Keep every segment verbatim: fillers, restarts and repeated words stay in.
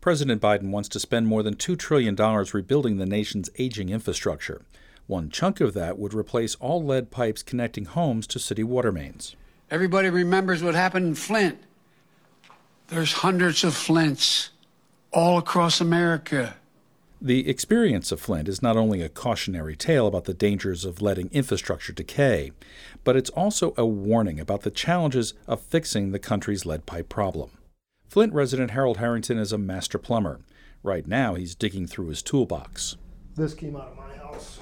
President Biden wants to spend more than two trillion dollars rebuilding the nation's aging infrastructure. One chunk of that would replace all lead pipes connecting homes to city water mains. Everybody remembers what happened in Flint. There's hundreds of Flints all across America. The experience of Flint is not only a cautionary tale about the dangers of letting infrastructure decay, but it's also a warning about the challenges of fixing the country's lead pipe problem. Flint resident Harold Harrington is a master plumber. Right now, he's digging through his toolbox. This came out of my house.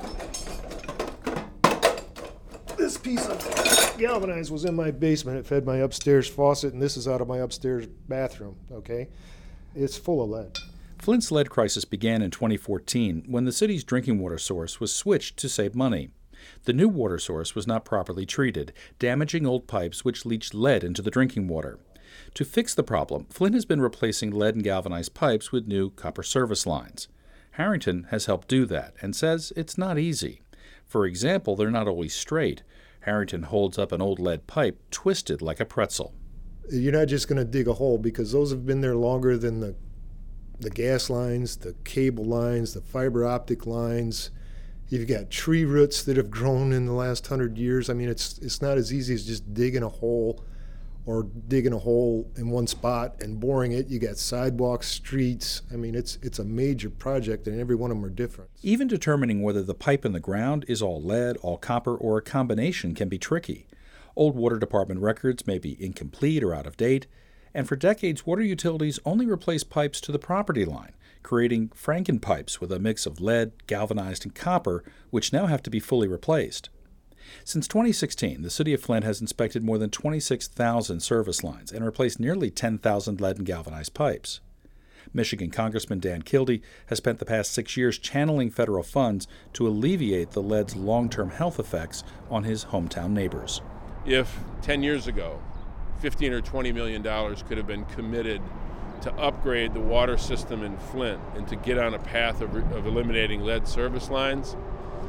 This piece of galvanized was in my basement. It fed my upstairs faucet, and this is out of my upstairs bathroom, okay? It's full of lead. Flint's lead crisis began in twenty fourteen when the city's drinking water source was switched to save money. The new water source was not properly treated, damaging old pipes which leached lead into the drinking water. To fix the problem, Flint has been replacing lead and galvanized pipes with new copper service lines. Harrington has helped do that and says it's not easy. For example, they're not always straight. Harrington holds up an old lead pipe twisted like a pretzel. You're not just going to dig a hole because those have been there longer than the the gas lines, the cable lines, the fiber optic lines. You've got tree roots that have grown in the last hundred years. I mean, it's it's not as easy as just digging a hole or digging a hole in one spot and boring it. You got sidewalks, streets. I mean, it's it's a major project, and every one of them are different. Even determining whether the pipe in the ground is all lead, all copper, or a combination can be tricky. Old water department records may be incomplete or out of date, and for decades, water utilities only replaced pipes to the property line, creating Franken-pipes with a mix of lead, galvanized, and copper, which now have to be fully replaced. Since twenty sixteen, the city of Flint has inspected more than twenty-six thousand service lines and replaced nearly ten thousand lead and galvanized pipes. Michigan Congressman Dan Kildee has spent the past six years channeling federal funds to alleviate the lead's long-term health effects on his hometown neighbors. If ten years ago, fifteen or twenty million dollars could have been committed to upgrade the water system in Flint and to get on a path of, of eliminating lead service lines,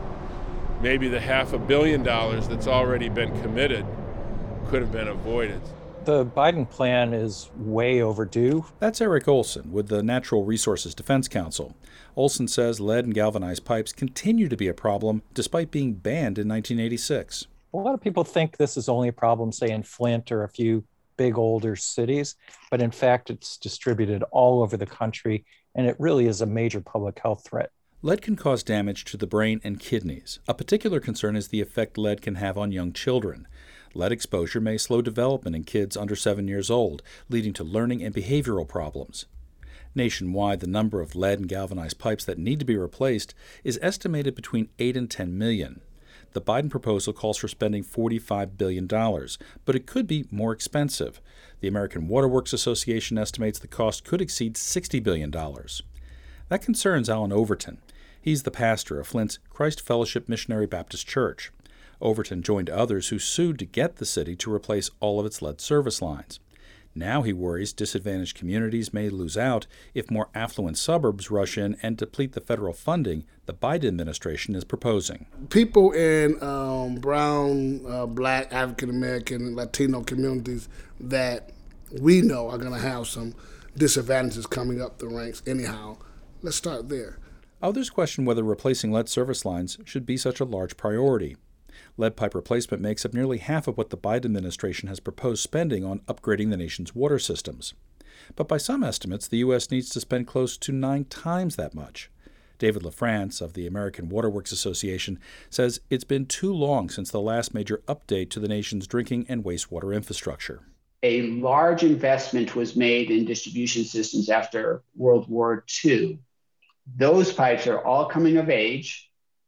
maybe the half a billion dollars that's already been committed could have been avoided. The Biden plan is way overdue. That's Eric Olson with the Natural Resources Defense Council. Olson says lead and galvanized pipes continue to be a problem despite being banned in nineteen eighty-six. A lot of people think this is only a problem, say, in Flint or a few big older cities, but in fact, it's distributed all over the country, and it really is a major public health threat. Lead can cause damage to the brain and kidneys. A particular concern is the effect lead can have on young children. Lead exposure may slow development in kids under seven years old, leading to learning and behavioral problems. Nationwide, the number of lead and galvanized pipes that need to be replaced is estimated between eight and ten million. The Biden proposal calls for spending forty-five billion dollars, but it could be more expensive. The American Water Works Association estimates the cost could exceed sixty billion dollars. That concerns Alan Overton. He's the pastor of Flint's Christ Fellowship Missionary Baptist Church. Overton joined others who sued to get the city to replace all of its lead service lines. Now he worries disadvantaged communities may lose out if more affluent suburbs rush in and deplete the federal funding the Biden administration is proposing. People in um, brown, uh, black, African-American, Latino communities that we know are going to have some disadvantages coming up the ranks anyhow. Let's start there. Others question whether replacing lead service lines should be such a large priority. Lead pipe replacement makes up nearly half of what the Biden administration has proposed spending on upgrading the nation's water systems. But by some estimates, the U S needs to spend close to nine times that much. David LaFrance of the American Water Works Association says it's been too long since the last major update to the nation's drinking and wastewater infrastructure. A large investment was made in distribution systems after World War Two. Those pipes are all coming of age,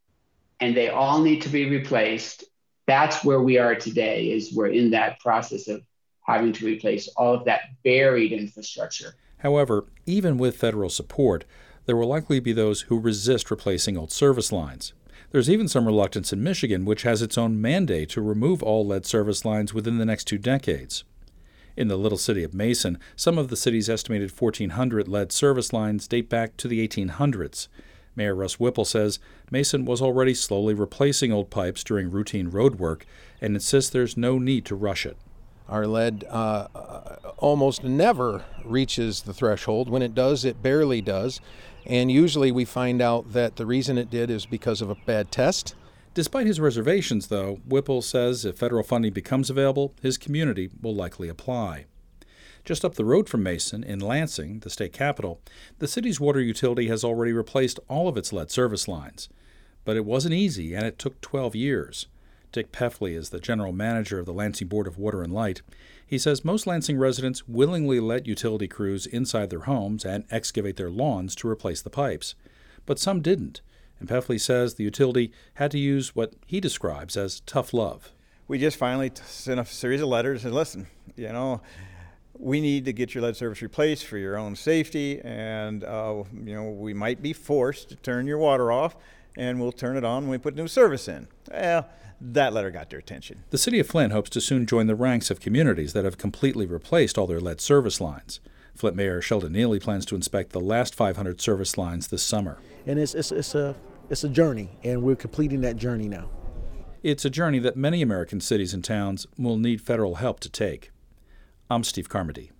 and they all need to be replaced. That's where we are today, is we're in that process of having to replace all of that buried infrastructure. However, even with federal support, there will likely be those who resist replacing old service lines. There's even some reluctance in Michigan, which has its own mandate to remove all lead service lines within the next two decades. In the little city of Mason, some of the city's estimated fourteen hundred lead service lines date back to the eighteen hundreds. Mayor Russ Whipple says Mason was already slowly replacing old pipes during routine road work and insists there's no need to rush it. Our lead uh, almost never reaches the threshold. When it does, it barely does. And usually we find out that the reason it did is because of a bad test. Despite his reservations, though, Whipple says if federal funding becomes available, his community will likely apply. Just up the road from Mason, in Lansing, the state capital, the city's water utility has already replaced all of its lead service lines. But it wasn't easy, and it took twelve years. Dick Peffley is the general manager of the Lansing Board of Water and Light. He says most Lansing residents willingly let utility crews inside their homes and excavate their lawns to replace the pipes. But some didn't, and Peffley says the utility had to use what he describes as tough love. We just finally sent a series of letters and listen, you know, we need to get your lead service replaced for your own safety, and uh, you know, we might be forced to turn your water off, and we'll turn it on when we put new service in. Well, that letter got their attention. The city of Flint hopes to soon join the ranks of communities that have completely replaced all their lead service lines. Flint Mayor Sheldon Neely plans to inspect the last five hundred service lines this summer. And it's, it's, it's, a, it's a journey, and we're completing that journey now. It's a journey that many American cities and towns will need federal help to take. I'm Steve Carmody.